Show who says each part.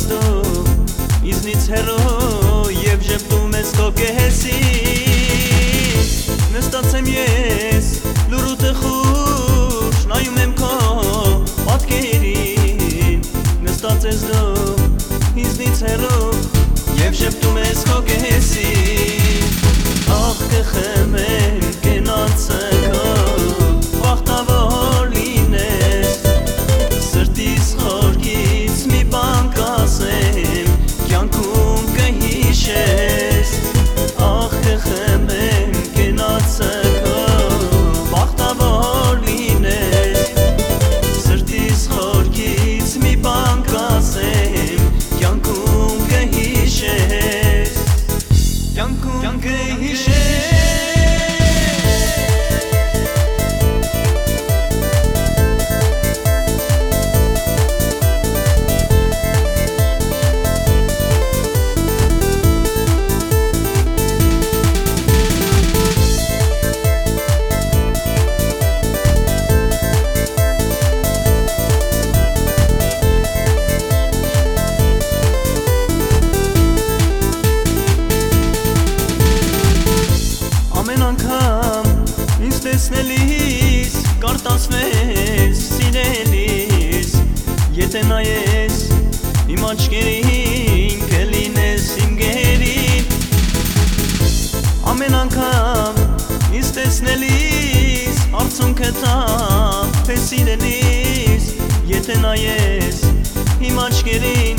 Speaker 1: դու իզնից հեռու և ժպտում ես քո կեսից նստած եմ ես լուռ ու տխուր նայում եմ քո պատկերին նստած ես դու իզնից հեռու և ժպտում ես քո կեսից ախ կխմեմ կենացը քո բախտավոր լինես սրտիս խորքից մի բան կասեմ կյանքում կհիշես ախ կխմեմ կենացը քո բախտավոր լինես սրտիս խորքից մի բան կասեմ կյանքում կհիշես կյանքում կհիշես տեսնելիս կարտացվես սիրելիս եթե նայես իմ աչքերին կլինես իմ գերին ամեն անգամ ինձ տեսնելիս արցունքը տա թե սիրելիս եթե նայես իմ աչքերին